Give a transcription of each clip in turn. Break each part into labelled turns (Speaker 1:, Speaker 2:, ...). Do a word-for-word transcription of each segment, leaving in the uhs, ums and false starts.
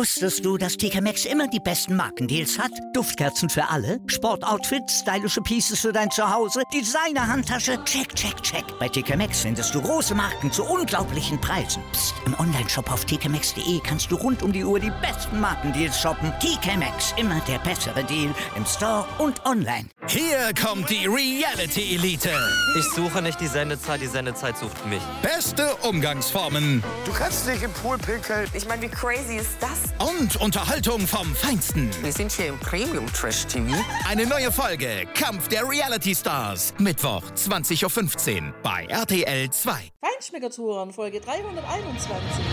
Speaker 1: Wusstest du, dass T K Maxx immer die besten Markendeals hat? Duftkerzen für alle, Sportoutfits, stylische Pieces für dein Zuhause, Designer-Handtasche, check, check, check. Bei T K Maxx findest du große Marken zu unglaublichen Preisen. Psst. Im Onlineshop auf t k maxx punkt de kannst du rund um die Uhr die besten Markendeals shoppen. T K Maxx, immer der bessere Deal im Store und online.
Speaker 2: Hier kommt die Reality Elite.
Speaker 3: Ich suche nicht die Sendezeit, die Sendezeit sucht mich.
Speaker 2: Beste Umgangsformen.
Speaker 4: Du kannst nicht im Pool pinkeln.
Speaker 5: Ich meine, wie crazy ist das?
Speaker 2: Und Unterhaltung vom Feinsten.
Speaker 5: Wir sind hier im Premium-Trash-T V.
Speaker 2: Eine neue Folge Kampf der Reality Stars. Mittwoch, zwanzig Uhr fünfzehn bei R T L zwei.
Speaker 6: Feinschmeckertouren, Folge dreihunderteinundzwanzig.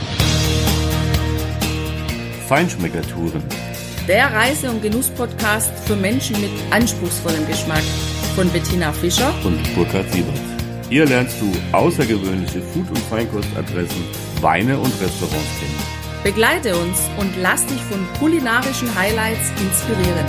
Speaker 7: Feinschmeckertouren.
Speaker 8: Der Reise- und Genuss-Podcast für Menschen mit anspruchsvollem Geschmack. Von Bettina Fischer
Speaker 7: und Burkhard Siebert. Hier lernst du außergewöhnliche Food- und Feinkostadressen, Weine und Restaurants kennen.
Speaker 8: Begleite uns und lass dich von kulinarischen Highlights inspirieren.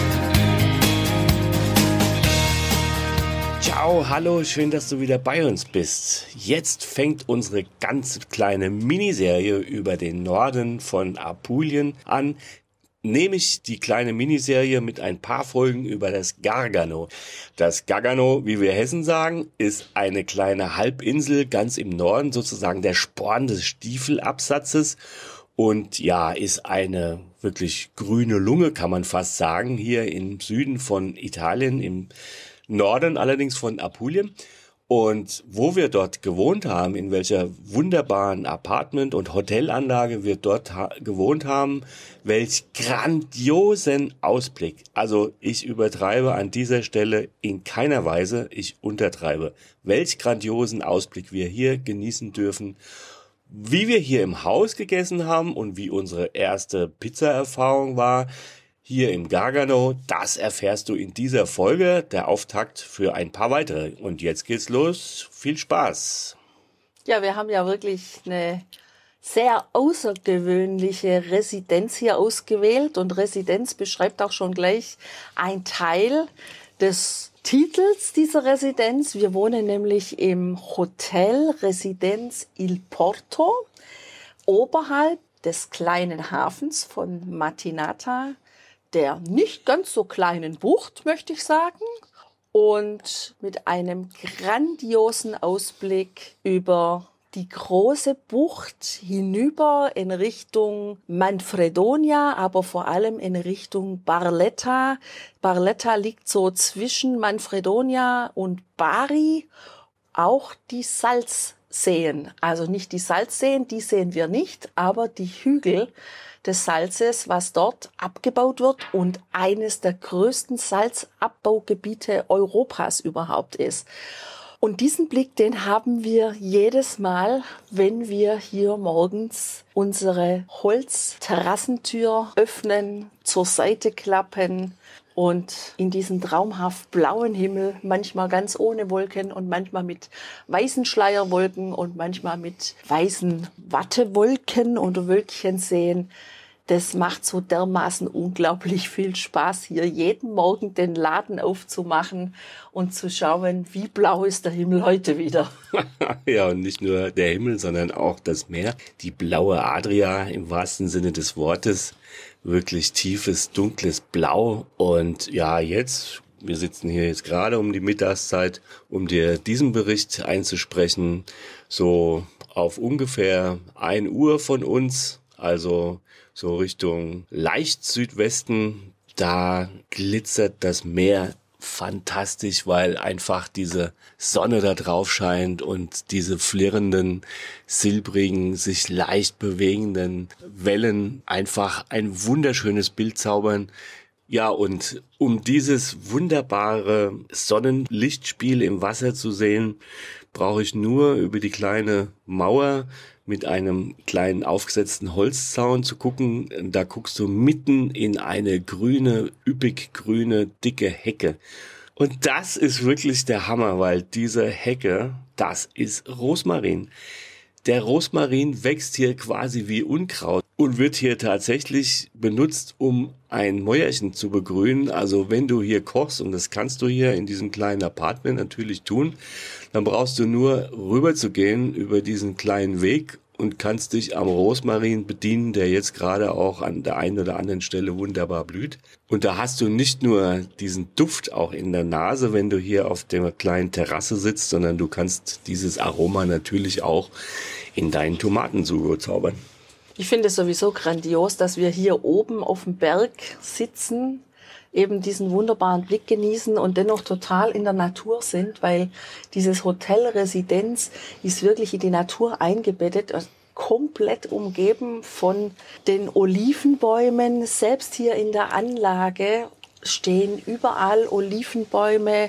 Speaker 7: Ciao, hallo, schön, dass du wieder bei uns bist. Jetzt fängt unsere ganz kleine Miniserie über den Norden von Apulien an. Nämlich die kleine Miniserie mit ein paar Folgen über das Gargano. Das Gargano, wie wir Hessen sagen, ist eine kleine Halbinsel ganz im Norden, sozusagen der Sporn des Stiefelabsatzes. Und ja, ist eine wirklich grüne Lunge, kann man fast sagen, hier im Süden von Italien, im Norden allerdings von Apulien. Und wo wir dort gewohnt haben, in welcher wunderbaren Apartment- und Hotelanlage wir dort ha- gewohnt haben, welch grandiosen Ausblick. Also ich übertreibe an dieser Stelle in keiner Weise, ich untertreibe. Welch grandiosen Ausblick wir hier genießen dürfen. Wie wir hier im Haus gegessen haben und wie unsere erste Pizza-Erfahrung war, hier im Gargano, das erfährst du in dieser Folge, der Auftakt für ein paar weitere. Und jetzt geht's los. Viel Spaß.
Speaker 6: Ja, wir haben ja wirklich eine sehr außergewöhnliche Residenz hier ausgewählt. Und Residenz beschreibt auch schon gleich ein Teil des Titels dieser Residenz. Wir wohnen nämlich im Hotel Residenz Il Porto, oberhalb des kleinen Hafens von Mattinata, der nicht ganz so kleinen Bucht, möchte ich sagen, und mit einem grandiosen Ausblick über die große Bucht hinüber in Richtung Manfredonia, aber vor allem in Richtung Barletta. Barletta liegt so zwischen Manfredonia und Bari. Auch die Salzseen, also nicht die Salzseen, die sehen wir nicht, aber die Hügel des Salzes, was dort abgebaut wird und eines der größten Salzabbaugebiete Europas überhaupt ist. Und diesen Blick, den haben wir jedes Mal, wenn wir hier morgens unsere Holzterrassentür öffnen, zur Seite klappen und in diesen traumhaft blauen Himmel, manchmal ganz ohne Wolken und manchmal mit weißen Schleierwolken und manchmal mit weißen Wattewolken oder Wölkchen sehen. Das macht so dermaßen unglaublich viel Spaß, hier jeden Morgen den Laden aufzumachen und zu schauen, wie blau ist der Himmel heute wieder.
Speaker 7: Ja, und nicht nur der Himmel, sondern auch das Meer. Die blaue Adria im wahrsten Sinne des Wortes. Wirklich tiefes, dunkles Blau. Und ja, jetzt, wir sitzen hier jetzt gerade um die Mittagszeit, um dir diesen Bericht einzusprechen. So auf ungefähr ein Uhr von uns, also so Richtung leicht Südwesten, da glitzert das Meer fantastisch, weil einfach diese Sonne da drauf scheint und diese flirrenden, silbrigen, sich leicht bewegenden Wellen einfach ein wunderschönes Bild zaubern. Ja, und um dieses wunderbare Sonnenlichtspiel im Wasser zu sehen, brauche ich nur über die kleine Mauer mit einem kleinen aufgesetzten Holzzaun zu gucken. Da guckst du mitten in eine grüne, üppig grüne, dicke Hecke. Und das ist wirklich der Hammer, weil diese Hecke, das ist Rosmarin. Der Rosmarin wächst hier quasi wie Unkraut und wird hier tatsächlich benutzt, um ein Mäuerchen zu begrünen. Also wenn du hier kochst, und das kannst du hier in diesem kleinen Apartment natürlich tun, dann brauchst du nur rüber zu gehen über diesen kleinen Weg und kannst dich am Rosmarin bedienen, der jetzt gerade auch an der einen oder anderen Stelle wunderbar blüht. Und da hast du nicht nur diesen Duft auch in der Nase, wenn du hier auf der kleinen Terrasse sitzt, sondern du kannst dieses Aroma natürlich auch in deinen Tomatensugo zaubern.
Speaker 6: Ich finde es sowieso grandios, dass wir hier oben auf dem Berg sitzen, eben diesen wunderbaren Blick genießen und dennoch total in der Natur sind, weil dieses Hotel Residenz ist wirklich in die Natur eingebettet, komplett umgeben von den Olivenbäumen. Selbst hier in der Anlage stehen überall Olivenbäume.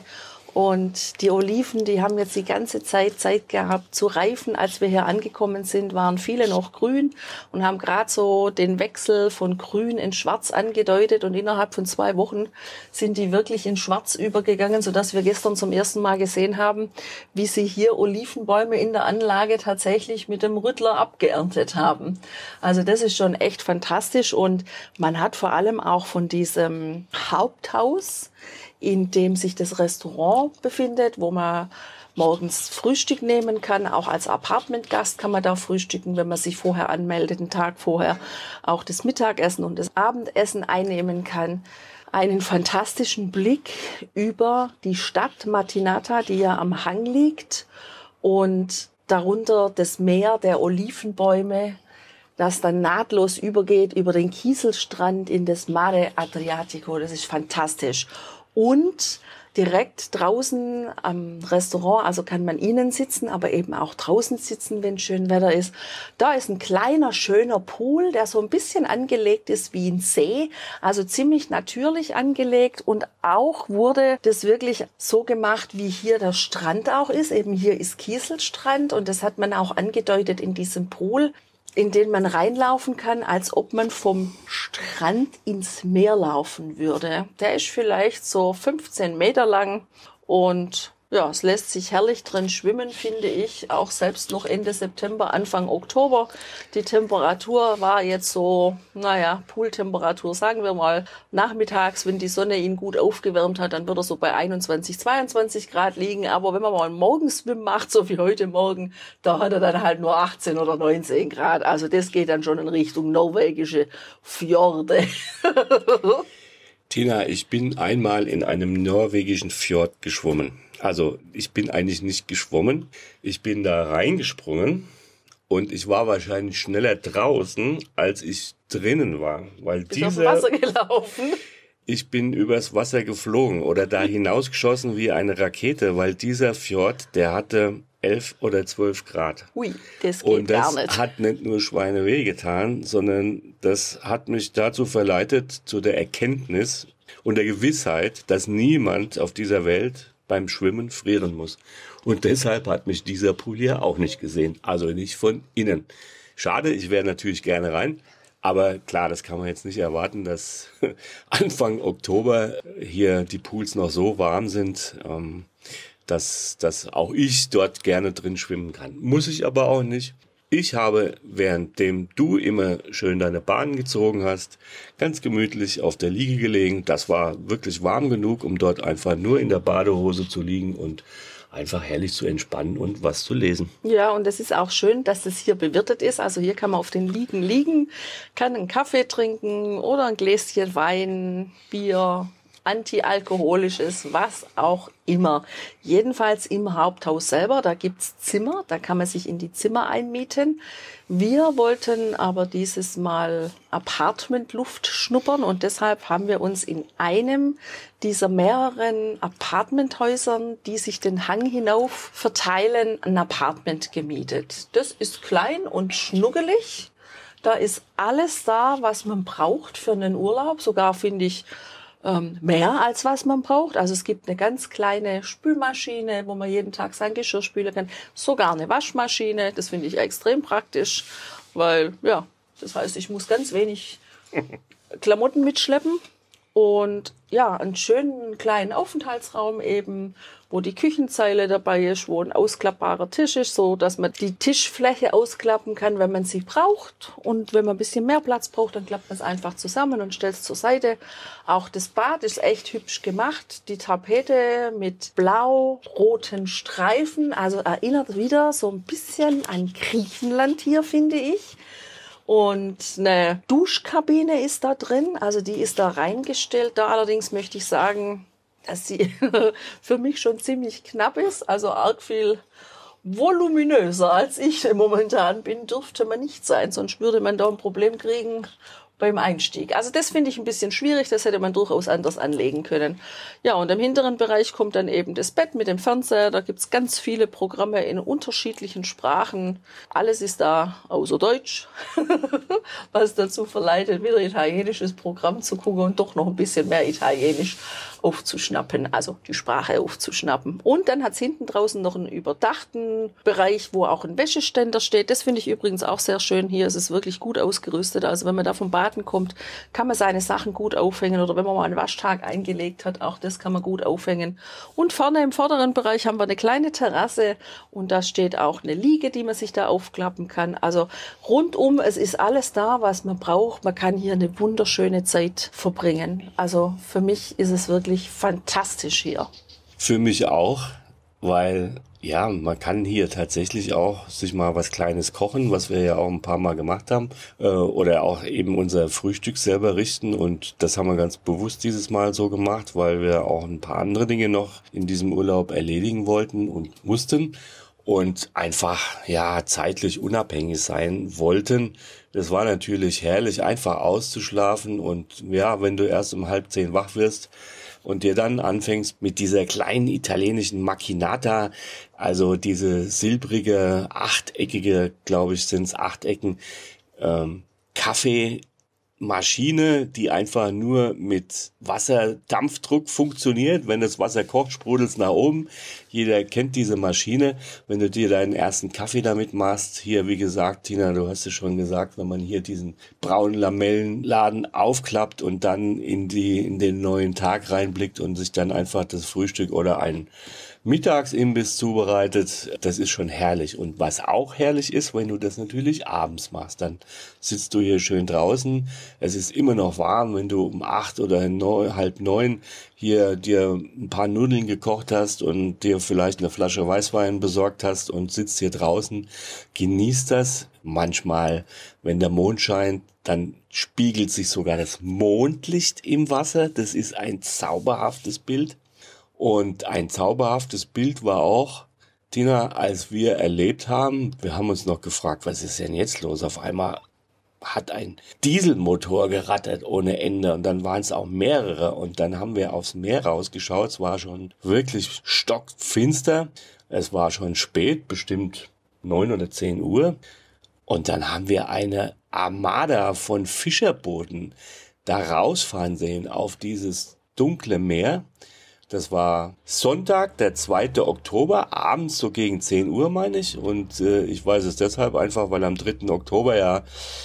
Speaker 6: Und die Oliven, die haben jetzt die ganze Zeit Zeit gehabt zu reifen. Als wir hier angekommen sind, waren viele noch grün und haben gerade so den Wechsel von grün in schwarz angedeutet. Und innerhalb von zwei Wochen sind die wirklich in schwarz übergegangen, sodass wir gestern zum ersten Mal gesehen haben, wie sie hier Olivenbäume in der Anlage tatsächlich mit dem Rüttler abgeerntet haben. Also das ist schon echt fantastisch. Und man hat vor allem auch von diesem Haupthaus, in dem sich das Restaurant befindet, wo man morgens Frühstück nehmen kann. Auch als Apartmentgast kann man da frühstücken, wenn man sich vorher anmeldet, einen Tag vorher auch das Mittagessen und das Abendessen einnehmen kann. Einen fantastischen Blick über die Stadt Matinata, die ja am Hang liegt, und darunter das Meer der Olivenbäume, das dann nahtlos übergeht über den Kieselstrand in das Mare Adriatico. Das ist fantastisch. Und direkt draußen am Restaurant, also kann man innen sitzen, aber eben auch draußen sitzen, wenn schön Wetter ist. Da ist ein kleiner, schöner Pool, der so ein bisschen angelegt ist wie ein See, also ziemlich natürlich angelegt. Und auch wurde das wirklich so gemacht, wie hier der Strand auch ist. Eben hier ist Kieselstrand und das hat man auch angedeutet in diesem Pool, in den man reinlaufen kann, als ob man vom Strand ins Meer laufen würde. Der ist vielleicht so fünfzehn Meter lang und ja, es lässt sich herrlich drin schwimmen, finde ich, auch selbst noch Ende September, Anfang Oktober. Die Temperatur war jetzt so, naja, Pooltemperatur, sagen wir mal, nachmittags, wenn die Sonne ihn gut aufgewärmt hat, dann wird er so bei einundzwanzig, zweiundzwanzig Grad liegen. Aber wenn man mal einen Morgenswim macht, so wie heute Morgen, da hat er dann halt nur achtzehn oder neunzehn Grad. Also das geht dann schon in Richtung norwegische Fjorde.
Speaker 7: Tina, ich bin einmal in einem norwegischen Fjord geschwommen. Also ich bin eigentlich nicht geschwommen, ich bin da reingesprungen und ich war wahrscheinlich schneller draußen, als ich drinnen war. Weil
Speaker 6: Bist
Speaker 7: dieser,
Speaker 6: auf dem Wasser gelaufen?
Speaker 7: Ich bin übers Wasser geflogen oder da hinausgeschossen wie eine Rakete, weil dieser Fjord, der hatte elf oder zwölf Grad.
Speaker 6: Ui, das geht
Speaker 7: und das
Speaker 6: gar nicht.
Speaker 7: hat nicht nur Schweineweh getan, sondern das hat mich dazu verleitet, zu der Erkenntnis und der Gewissheit, dass niemand auf dieser Welt beim Schwimmen frieren muss. Und deshalb hat mich dieser Pool hier auch nicht gesehen. Also nicht von innen. Schade, ich wäre natürlich gerne rein. Aber klar, das kann man jetzt nicht erwarten, dass Anfang Oktober hier die Pools noch so warm sind, dass, dass auch ich dort gerne drin schwimmen kann. Muss ich aber auch nicht. Ich habe, währenddem du immer schön deine Bahnen gezogen hast, ganz gemütlich auf der Liege gelegen. Das war wirklich warm genug, um dort einfach nur in der Badehose zu liegen und einfach herrlich zu entspannen und was zu lesen.
Speaker 6: Ja, und es ist auch schön, dass es hier bewirtet ist. Also hier kann man auf den Liegen liegen, kann einen Kaffee trinken oder ein Gläschen Wein, Bier, antialkoholisches, was auch immer. Jedenfalls im Haupthaus selber, da gibt's Zimmer, da kann man sich in die Zimmer einmieten. Wir wollten aber dieses Mal Apartmentluft schnuppern und deshalb haben wir uns in einem dieser mehreren Apartmenthäusern, die sich den Hang hinauf verteilen, ein Apartment gemietet. Das ist klein und schnuggelig. Da ist alles da, was man braucht für einen Urlaub. Sogar finde ich mehr als was man braucht. Also es gibt eine ganz kleine Spülmaschine, wo man jeden Tag sein Geschirr spülen kann. Sogar eine Waschmaschine. Das finde ich extrem praktisch, weil, ja, das heißt, ich muss ganz wenig Klamotten mitschleppen. Und ja, einen schönen kleinen Aufenthaltsraum eben, wo die Küchenzeile dabei ist, wo ein ausklappbarer Tisch ist, so dass man die Tischfläche ausklappen kann, wenn man sie braucht. Und wenn man ein bisschen mehr Platz braucht, dann klappt man es einfach zusammen und stellt es zur Seite. Auch das Bad ist echt hübsch gemacht. Die Tapete mit blau-roten Streifen, also erinnert wieder so ein bisschen an Griechenland hier, finde ich. Und eine Duschkabine ist da drin, also die ist da reingestellt. Da allerdings möchte ich sagen, dass sie für mich schon ziemlich knapp ist, also arg viel voluminöser als ich momentan bin, dürfte man nicht sein, sonst würde man da ein Problem kriegen beim Einstieg. Also das finde ich ein bisschen schwierig, das hätte man durchaus anders anlegen können. Ja, und im hinteren Bereich kommt dann eben das Bett mit dem Fernseher, da gibt's ganz viele Programme in unterschiedlichen Sprachen. Alles ist da außer Deutsch, was dazu verleitet, wieder ein italienisches Programm zu gucken und doch noch ein bisschen mehr Italienisch aufzuschnappen, also die Sprache aufzuschnappen. Und dann hat's hinten draußen noch einen überdachten Bereich, wo auch ein Wäscheständer steht. Das finde ich übrigens auch sehr schön hier. Es ist wirklich gut ausgerüstet. Also wenn man da vom Baden kommt, kann man seine Sachen gut aufhängen. Oder wenn man mal einen Waschtag eingelegt hat, auch das kann man gut aufhängen. Und vorne im vorderen Bereich haben wir eine kleine Terrasse und da steht auch eine Liege, die man sich da aufklappen kann. Also rundum, es ist alles da, was man braucht. Man kann hier eine wunderschöne Zeit verbringen. Also für mich ist es wirklich fantastisch hier.
Speaker 7: Für mich auch, weil ja, man kann hier tatsächlich auch sich mal was Kleines kochen, was wir ja auch ein paar Mal gemacht haben, äh, oder auch eben unser Frühstück selber richten, und das haben wir ganz bewusst dieses Mal so gemacht, weil wir auch ein paar andere Dinge noch in diesem Urlaub erledigen wollten und mussten und einfach ja zeitlich unabhängig sein wollten. Das war natürlich herrlich, einfach auszuschlafen, und ja, wenn du erst um halb zehn wach wirst und dir dann anfängst mit dieser kleinen italienischen Machinata, also diese silbrige, achteckige, glaube ich, sind's Achtecken, ähm, Kaffeemaschine, die einfach nur mit Wasserdampfdruck funktioniert. Wenn das Wasser kocht, sprudelt's nach oben. Jeder kennt diese Maschine. Wenn du dir deinen ersten Kaffee damit machst, hier, wie gesagt, Tina, du hast es schon gesagt, wenn man hier diesen braunen Lamellenladen aufklappt und dann in die, in den neuen Tag reinblickt und sich dann einfach das Frühstück oder ein Mittagsimbiss zubereitet, das ist schon herrlich. Und was auch herrlich ist, wenn du das natürlich abends machst, dann sitzt du hier schön draußen. Es ist immer noch warm, wenn du um acht oder neun, halb neun hier dir ein paar Nudeln gekocht hast und dir vielleicht eine Flasche Weißwein besorgt hast und sitzt hier draußen. Genießt das. Manchmal, wenn der Mond scheint, dann spiegelt sich sogar das Mondlicht im Wasser. Das ist ein zauberhaftes Bild. Und ein zauberhaftes Bild war auch, Tina, als wir erlebt haben, wir haben uns noch gefragt, was ist denn jetzt los? Auf einmal hat ein Dieselmotor gerattert ohne Ende, und dann waren es auch mehrere, und dann haben wir aufs Meer rausgeschaut. Es war schon wirklich stockfinster, es war schon spät, bestimmt neun oder zehn Uhr, und dann haben wir eine Armada von Fischerbooten da rausfahren sehen auf dieses dunkle Meer. Das war Sonntag, der zweite Oktober, abends so gegen zehn Uhr, meine ich. Und äh, ich weiß es deshalb einfach, weil am dritten Oktober ja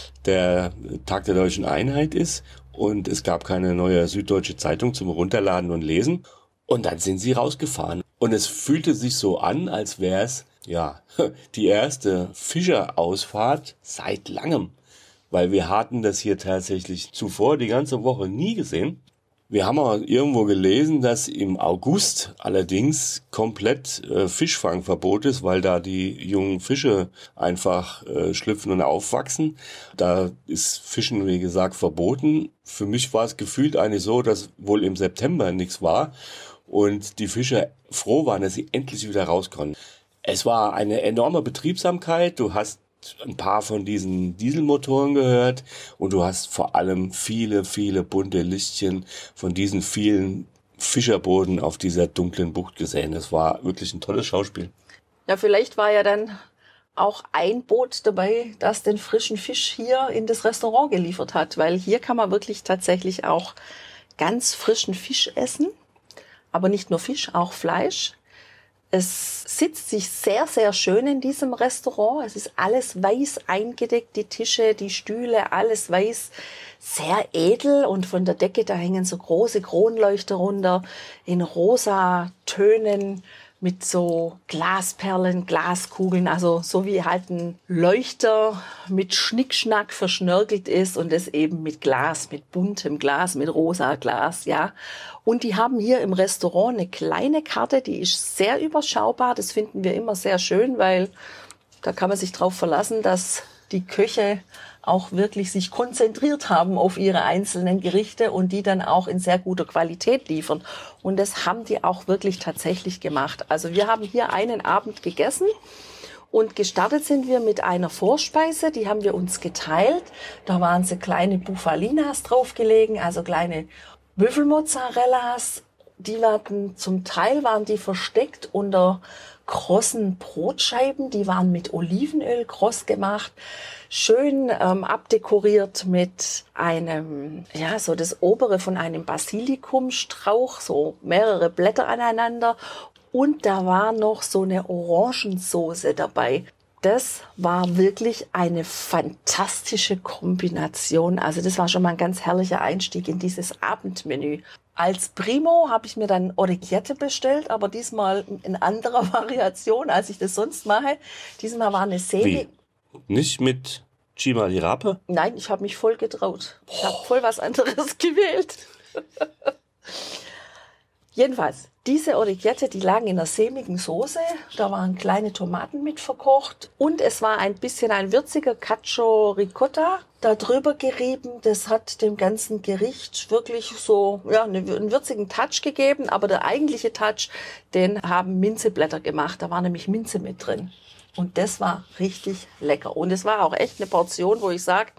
Speaker 7: der Tag der Deutschen Einheit ist. Und es gab keine neue Süddeutsche Zeitung zum Runterladen und Lesen. Und dann sind sie rausgefahren. Und es fühlte sich so an, als wäre es, ja, die erste Fischerausfahrt seit langem. Weil wir hatten das hier tatsächlich zuvor die ganze Woche nie gesehen. Wir haben auch irgendwo gelesen, dass im August allerdings komplett äh, Fischfangverbot ist, weil da die jungen Fische einfach äh, schlüpfen und aufwachsen. Da ist Fischen, wie gesagt, verboten. Für mich war es gefühlt eigentlich so, dass wohl im September nichts war und die Fischer froh waren, dass sie endlich wieder raus konnten. Es war eine enorme Betriebsamkeit. Du hast ein paar von diesen Dieselmotoren gehört und du hast vor allem viele, viele bunte Lichtchen von diesen vielen Fischerbooten auf dieser dunklen Bucht gesehen. Das war wirklich ein tolles Schauspiel.
Speaker 6: Ja, vielleicht war ja dann auch ein Boot dabei, das den frischen Fisch hier in das Restaurant geliefert hat, weil hier kann man wirklich tatsächlich auch ganz frischen Fisch essen, aber nicht nur Fisch, auch Fleisch. Es sitzt sich sehr, sehr schön in diesem Restaurant. Es ist alles weiß eingedeckt, die Tische, die Stühle, alles weiß, sehr edel. Und von der Decke, da hängen so große Kronleuchter runter in rosa Tönen mit so Glasperlen, Glaskugeln, also so wie halt ein Leuchter mit Schnickschnack verschnörkelt ist und das eben mit Glas, mit buntem Glas, mit rosa Glas, ja. Und die haben hier im Restaurant eine kleine Karte, die ist sehr überschaubar. Das finden wir immer sehr schön, weil da kann man sich drauf verlassen, dass die Köche auch wirklich sich konzentriert haben auf ihre einzelnen Gerichte und die dann auch in sehr guter Qualität liefern. Und das haben die auch wirklich tatsächlich gemacht. Also wir haben hier einen Abend gegessen und gestartet sind wir mit einer Vorspeise, die haben wir uns geteilt. Da waren so kleine Bufalinas draufgelegen, also kleine Büffelmozzarellas. Die waren, zum Teil waren die versteckt unter krossen Brotscheiben, die waren mit Olivenöl kross gemacht, schön ähm, abdekoriert mit einem, ja, so das obere von einem Basilikumstrauch, so mehrere Blätter aneinander. Und da war noch so eine Orangensoße dabei. Das war wirklich eine fantastische Kombination. Also das war schon mal ein ganz herrlicher Einstieg in dieses Abendmenü. Als Primo habe ich mir dann Orecchiette bestellt, aber diesmal in anderer Variation, als ich das sonst mache. Diesmal war eine sämige.
Speaker 7: Nicht mit Cima di Rape?
Speaker 6: Nein, ich habe mich voll getraut. Ich habe voll was anderes gewählt. Jedenfalls, diese Orecchiette, die lagen in einer sämigen Soße. Da waren kleine Tomaten mit verkocht. Und es war ein bisschen ein würziger Cacio Ricotta da drüber gerieben. Das hat dem ganzen Gericht wirklich so, ja, einen würzigen Touch gegeben. Aber der eigentliche Touch, den haben Minzeblätter gemacht. Da war nämlich Minze mit drin. Und das war richtig lecker. Und es war auch echt eine Portion, wo ich sage,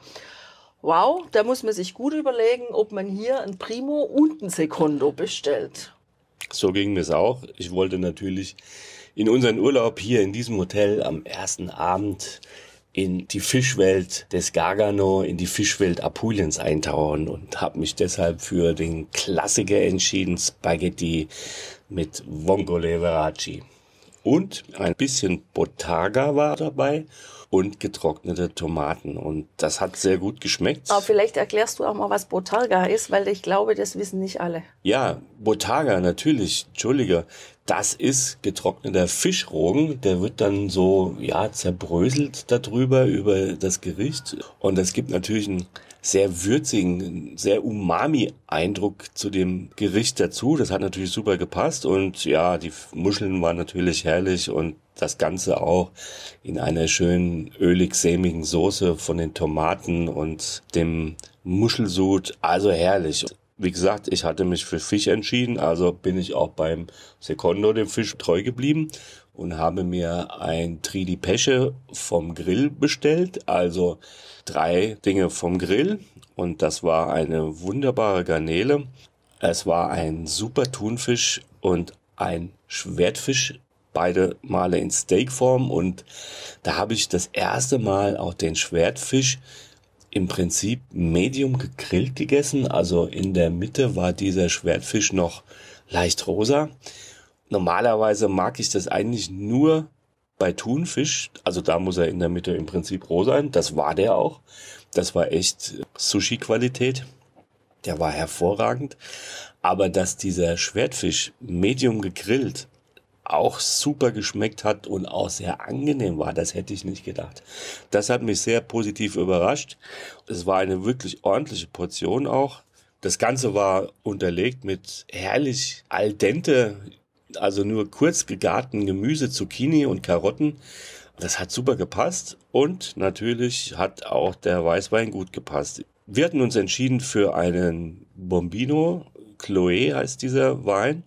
Speaker 6: wow, da muss man sich gut überlegen, ob man hier ein Primo und ein Secondo bestellt.
Speaker 7: So ging es auch. Ich wollte natürlich in unseren Urlaub hier in diesem Hotel am ersten Abend in die Fischwelt des Gargano, in die Fischwelt Apuliens eintauchen und habe mich deshalb für den Klassiker entschieden, Spaghetti mit Vongole Verace. Und ein bisschen Bottarga war dabei und getrocknete Tomaten. Und das hat sehr gut geschmeckt.
Speaker 6: Aber vielleicht erklärst du auch mal, was Bottarga ist, weil ich glaube, das wissen nicht alle.
Speaker 7: Ja, Bottarga natürlich, Entschuldige. Das ist getrockneter Fischrogen. Der wird dann so, ja, zerbröselt darüber, über das Gericht. Und das gibt natürlich einen sehr würzigen, sehr Umami-Eindruck zu dem Gericht dazu. Das hat natürlich super gepasst. Und ja, die Muscheln waren natürlich herrlich und das Ganze auch in einer schönen ölig-sämigen Soße von den Tomaten und dem Muschelsud. Also herrlich. Wie gesagt, ich hatte mich für Fisch entschieden, also bin ich auch beim Secondo, dem Fisch, treu geblieben und habe mir ein Tridi Pesce vom Grill bestellt, also drei Dinge vom Grill, und das war eine wunderbare Garnele. Es war ein super Thunfisch und ein Schwertfisch, beide Male in Steakform, und da habe ich das erste Mal auch den Schwertfisch im Prinzip medium gegrillt gegessen. Also in der Mitte war dieser Schwertfisch noch leicht rosa. Normalerweise mag ich das eigentlich nur bei Thunfisch. Also da muss er in der Mitte im Prinzip roh sein. Das war der auch. Das war echt Sushi-Qualität. Der war hervorragend. Aber dass dieser Schwertfisch medium gegrillt auch super geschmeckt hat und auch sehr angenehm war, das hätte ich nicht gedacht. Das hat mich sehr positiv überrascht. Es war eine wirklich ordentliche Portion auch. Das Ganze war unterlegt mit herrlich al dente, also nur kurz gegarten Gemüse, Zucchini und Karotten. Das hat super gepasst und natürlich hat auch der Weißwein gut gepasst. Wir hatten uns entschieden für einen Bombino, Chloé heißt dieser Wein.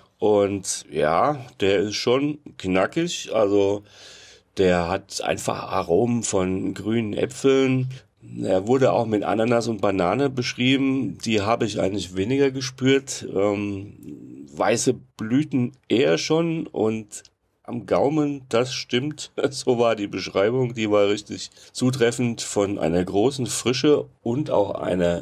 Speaker 7: Und ja, der ist schon knackig, also der hat einfach Aromen von grünen Äpfeln. Er wurde auch mit Ananas und Banane beschrieben, die habe ich eigentlich weniger gespürt. Ähm, weiße Blüten eher schon und am Gaumen, das stimmt, so war die Beschreibung, die war richtig zutreffend, von einer großen Frische und auch einer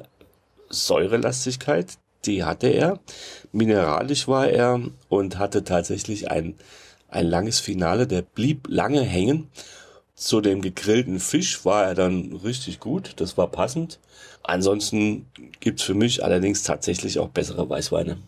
Speaker 7: Säurelastigkeit. Die hatte er, mineralisch war er und hatte tatsächlich ein ein langes Finale, der blieb lange hängen. Zu dem gegrillten Fisch war er dann richtig gut, das war passend. Ansonsten gibt's für mich allerdings tatsächlich auch bessere Weißweine.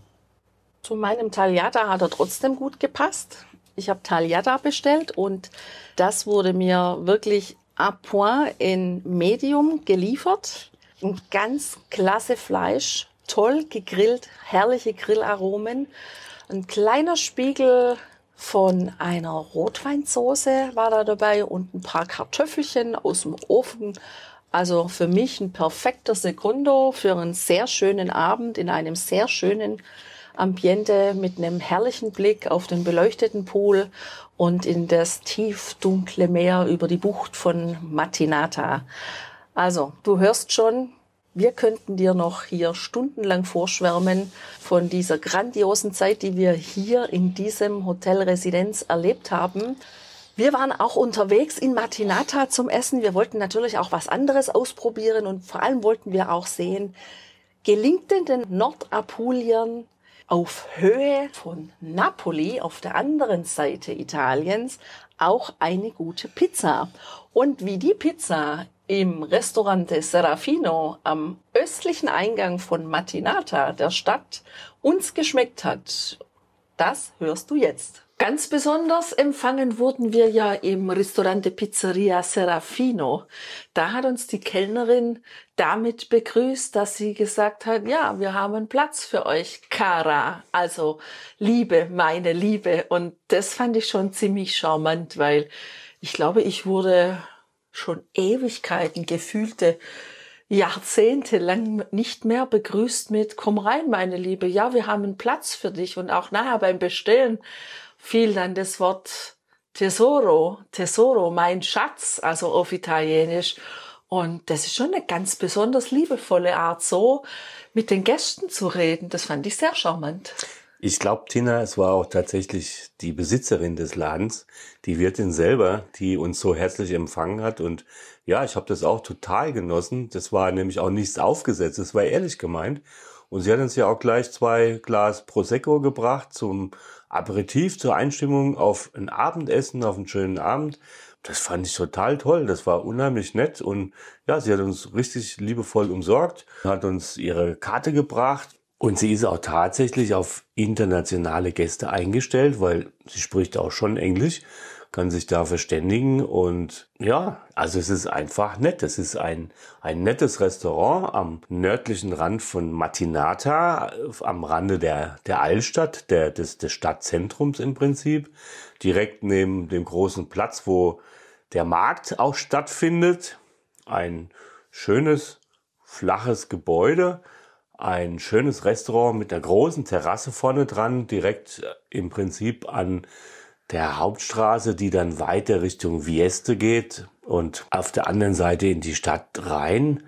Speaker 6: Zu meinem Tagliata hat er trotzdem gut gepasst. Ich habe Tagliata bestellt und das wurde mir wirklich à point in Medium geliefert. Ein ganz klasse Fleisch, toll gegrillt, herrliche Grillaromen. Ein kleiner Spiegel von einer Rotweinsoße war da dabei und ein paar Kartoffelchen aus dem Ofen. Also für mich ein perfekter Segundo für einen sehr schönen Abend in einem sehr schönen Ambiente mit einem herrlichen Blick auf den beleuchteten Pool und in das tiefdunkle Meer über die Bucht von Matinata. Also, du hörst schon, wir könnten dir noch hier stundenlang vorschwärmen von dieser grandiosen Zeit, die wir hier in diesem Hotel Residenz erlebt haben. Wir waren auch unterwegs in Matinata zum Essen. Wir wollten natürlich auch was anderes ausprobieren und vor allem wollten wir auch sehen, gelingt denn den Nordapuliern auf Höhe von Napoli, auf der anderen Seite Italiens, auch eine gute Pizza. Und wie die Pizza im Restaurante Serafino am östlichen Eingang von Matinata, der Stadt, uns geschmeckt hat, das hörst du jetzt. Ganz besonders empfangen wurden wir ja im Restaurante Pizzeria Serafino. Da hat uns die Kellnerin damit begrüßt, dass sie gesagt hat, ja, wir haben Platz für euch, cara, also Liebe, meine Liebe. Und das fand ich schon ziemlich charmant, weil ich glaube, ich wurde schon Ewigkeiten, gefühlte Jahrzehnte lang nicht mehr begrüßt mit komm rein, meine Liebe, ja, wir haben Platz für dich. Und auch nachher beim Bestellen fiel dann das Wort Tesoro, Tesoro, mein Schatz, also auf Italienisch. Und das ist schon eine ganz besonders liebevolle Art, so mit den Gästen zu reden. Das fand ich sehr charmant.
Speaker 7: Ich glaube, Tina, es war auch tatsächlich die Besitzerin des Ladens, die Wirtin selber, die uns so herzlich empfangen hat. Und ja, ich habe das auch total genossen. Das war nämlich auch nichts aufgesetzt, das war ehrlich gemeint. Und sie hat uns ja auch gleich zwei Glas Prosecco gebracht zum Aperitif, zur Einstimmung auf ein Abendessen, auf einen schönen Abend. Das fand ich total toll, das war unheimlich nett. Und ja, sie hat uns richtig liebevoll umsorgt, hat uns ihre Karte gebracht. Und sie ist auch tatsächlich auf internationale Gäste eingestellt, weil sie spricht auch schon Englisch, kann sich da verständigen. Und ja, also es ist einfach nett. Es ist ein, ein nettes Restaurant am nördlichen Rand von Matinata, am Rande der, der Altstadt, der, des, des Stadtzentrums im Prinzip, direkt neben dem großen Platz, wo der Markt auch stattfindet. Ein schönes, flaches Gebäude. Ein schönes Restaurant mit einer großen Terrasse vorne dran, direkt im Prinzip an der Hauptstraße, die dann weiter Richtung Vieste geht und auf der anderen Seite in die Stadt rein.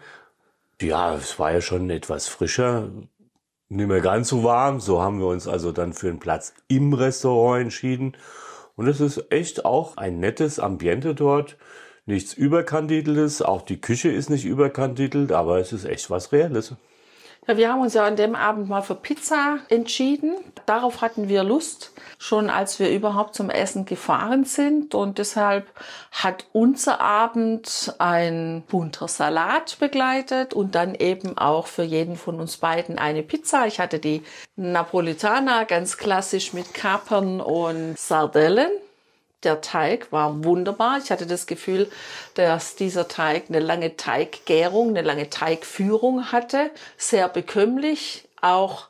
Speaker 7: Ja, es war ja schon etwas frischer, nicht mehr ganz so warm. So haben wir uns also dann für einen Platz im Restaurant entschieden. Und es ist echt auch ein nettes Ambiente dort. Nichts Überkandideltes, auch die Küche ist nicht überkandidelt, aber es ist echt was Reelles.
Speaker 6: Ja, wir haben uns ja an dem Abend mal für Pizza entschieden. Darauf hatten wir Lust, schon als wir überhaupt zum Essen gefahren sind. Und deshalb hat unser Abend ein bunter Salat begleitet und dann eben auch für jeden von uns beiden eine Pizza. Ich hatte die Napolitana, ganz klassisch mit Kapern und Sardellen. Der Teig war wunderbar. Ich hatte das Gefühl, dass dieser Teig eine lange Teiggärung, eine lange Teigführung hatte. Sehr bekömmlich. Auch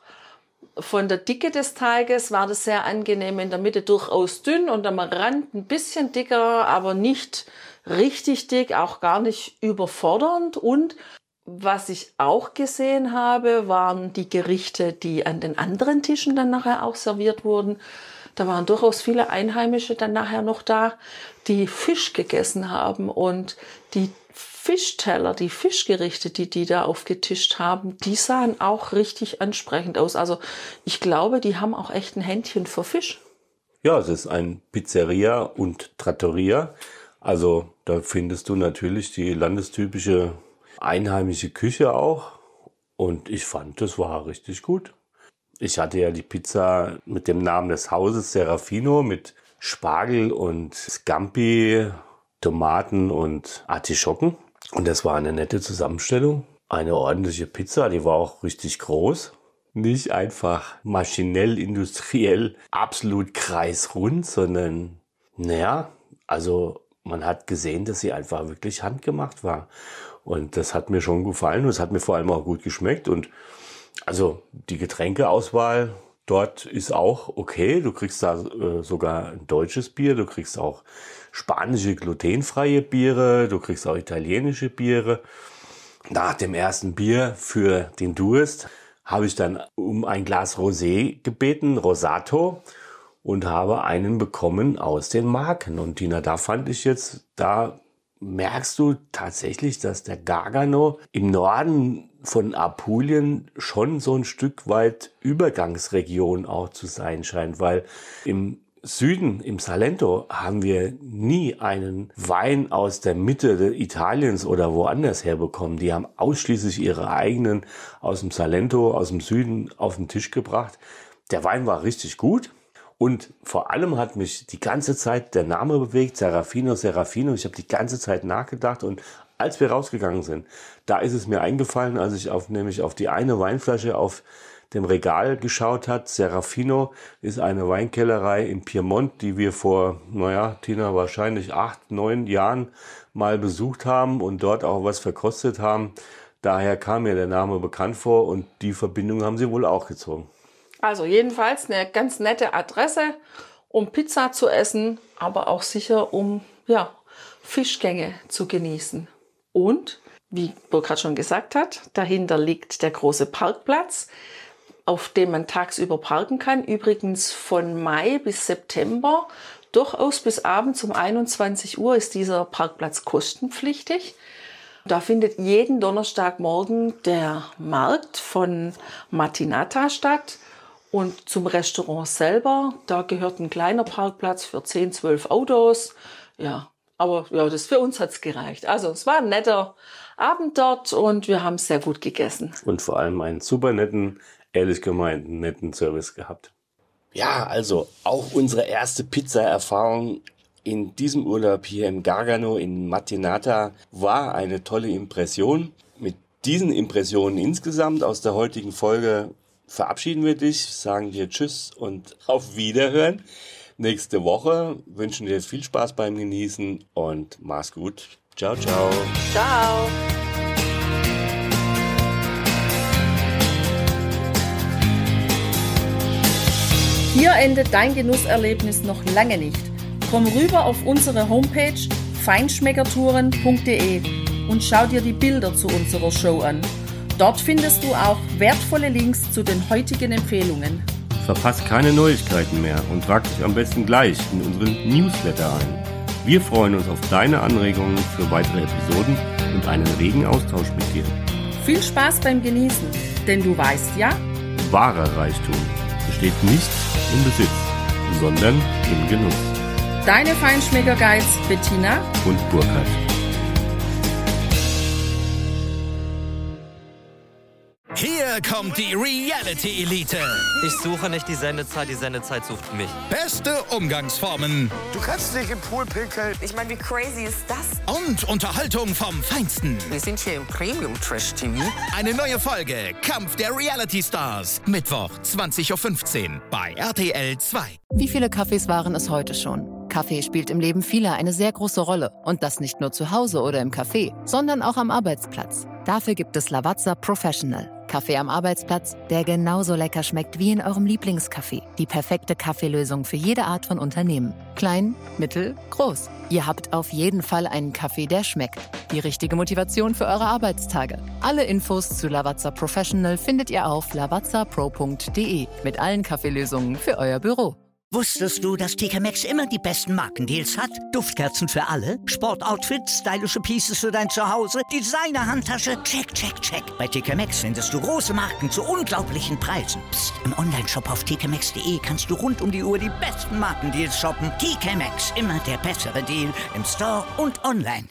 Speaker 6: von der Dicke des Teiges war das sehr angenehm. In der Mitte durchaus dünn und am Rand ein bisschen dicker, aber nicht richtig dick, auch gar nicht überfordernd. Und was ich auch gesehen habe, waren die Gerichte, die an den anderen Tischen dann nachher auch serviert wurden. Da waren durchaus viele Einheimische dann nachher noch da, die Fisch gegessen haben. Und die Fischteller, die Fischgerichte, die die da aufgetischt haben, die sahen auch richtig ansprechend aus. Also ich glaube, die haben auch echt ein Händchen für Fisch.
Speaker 7: Ja, es ist ein Pizzeria und Trattoria. Also da findest du natürlich die landestypische einheimische Küche auch. Und ich fand, das war richtig gut. Ich hatte ja die Pizza mit dem Namen des Hauses Serafino mit Spargel und Scampi, Tomaten und Artischocken. Und das war eine nette Zusammenstellung. Eine ordentliche Pizza, die war auch richtig groß. Nicht einfach maschinell, industriell, absolut kreisrund, sondern, naja, also man hat gesehen, dass sie einfach wirklich handgemacht war. Und das hat mir schon gefallen und es hat mir vor allem auch gut geschmeckt. Und also die Getränkeauswahl dort ist auch okay. Du kriegst da äh, sogar ein deutsches Bier, du kriegst auch spanische glutenfreie Biere, du kriegst auch italienische Biere. Nach dem ersten Bier für den Durst habe ich dann um ein Glas Rosé gebeten, Rosato, und habe einen bekommen aus den Marken. Und Tina, da fand ich jetzt, da merkst du tatsächlich, dass der Gargano im Norden von Apulien schon so ein Stück weit Übergangsregion auch zu sein scheint, weil im Süden, im Salento, haben wir nie einen Wein aus der Mitte Italiens oder woanders herbekommen. Die haben ausschließlich ihre eigenen aus dem Salento, aus dem Süden auf den Tisch gebracht. Der Wein war richtig gut und vor allem hat mich die ganze Zeit der Name bewegt, Serafino, Serafino. Ich habe die ganze Zeit nachgedacht und als wir rausgegangen sind, da ist es mir eingefallen, als ich auf, nämlich auf die eine Weinflasche auf dem Regal geschaut hat. Serafino ist eine Weinkellerei in Piemont, die wir vor, naja, Tina, wahrscheinlich acht, neun Jahren mal besucht haben und dort auch was verkostet haben. Daher kam mir der Name bekannt vor und die Verbindung haben sie wohl auch gezogen.
Speaker 6: Also jedenfalls eine ganz nette Adresse, um Pizza zu essen, aber auch sicher, um ja, Fischgänge zu genießen. Und, wie Burkhard schon gesagt hat, dahinter liegt der große Parkplatz, auf dem man tagsüber parken kann. Übrigens von Mai bis September, durchaus bis abends um einundzwanzig Uhr ist dieser Parkplatz kostenpflichtig. Da findet jeden Donnerstagmorgen der Markt von Mattinata statt. Und zum Restaurant selber, da gehört ein kleiner Parkplatz für zehn, zwölf Autos. Ja, aber ja, das für uns hat's gereicht. Also es war ein netter Abend dort und wir haben sehr gut gegessen.
Speaker 7: Und vor allem einen super netten, ehrlich gemeinten, netten Service gehabt. Ja, also auch unsere erste Pizza-Erfahrung in diesem Urlaub hier im Gargano in Mattinata war eine tolle Impression. Mit diesen Impressionen insgesamt aus der heutigen Folge verabschieden wir dich, sagen dir Tschüss und auf Wiederhören. Nächste Woche wünschen dir viel Spaß beim Genießen und mach's gut. Ciao, ciao.
Speaker 6: Ciao.
Speaker 8: Hier endet dein Genusserlebnis noch lange nicht. Komm rüber auf unsere Homepage feinschmeckertouren punkt de und schau dir die Bilder zu unserer Show an. Dort findest du auch wertvolle Links zu den heutigen Empfehlungen.
Speaker 7: Verpasst keine Neuigkeiten mehr und trag dich am besten gleich in unseren Newsletter ein. Wir freuen uns auf deine Anregungen für weitere Episoden und einen regen Austausch mit dir.
Speaker 8: Viel Spaß beim Genießen, denn du weißt ja,
Speaker 7: wahrer Reichtum besteht nicht im Besitz, sondern im Genuss.
Speaker 8: Deine Feinschmecker-Guides Bettina
Speaker 7: und Burkhard.
Speaker 2: Hier kommt die Reality Elite.
Speaker 3: Ich suche nicht die Sendezeit, die Sendezeit sucht mich.
Speaker 2: Beste Umgangsformen
Speaker 4: Du kannst nicht im Pool pinkeln.
Speaker 5: Ich meine, wie crazy ist das?
Speaker 2: und Unterhaltung vom Feinsten.
Speaker 5: Wir sind hier im Premium Trash T V.
Speaker 2: Eine neue Folge Kampf der Reality Stars. Mittwoch, zwanzig Uhr fünfzehn bei R T L zwei.
Speaker 9: Wie viele Kaffees waren es heute schon? Kaffee spielt im Leben vieler eine sehr große Rolle. Und das nicht nur zu Hause oder im Café, sondern auch am Arbeitsplatz. Dafür gibt es Lavazza Professional. Kaffee am Arbeitsplatz, der genauso lecker schmeckt wie in eurem Lieblingscafé. Die perfekte Kaffeelösung für jede Art von Unternehmen. Klein, mittel, groß. Ihr habt auf jeden Fall einen Kaffee, der schmeckt. Die richtige Motivation für eure Arbeitstage. Alle Infos zu Lavazza Professional findet ihr auf lavazza pro punkt de mit allen Kaffeelösungen für euer Büro.
Speaker 1: Wusstest du, dass T K Maxx immer die besten Markendeals hat? Duftkerzen für alle, Sportoutfits, stylische Pieces für dein Zuhause, Designer-Handtasche, check, check, check. Bei T K Maxx findest du große Marken zu unglaublichen Preisen. Psst. Im Onlineshop auf t k maxx punkt de kannst du rund um die Uhr die besten Markendeals shoppen. T K Maxx, immer der bessere Deal im Store und online.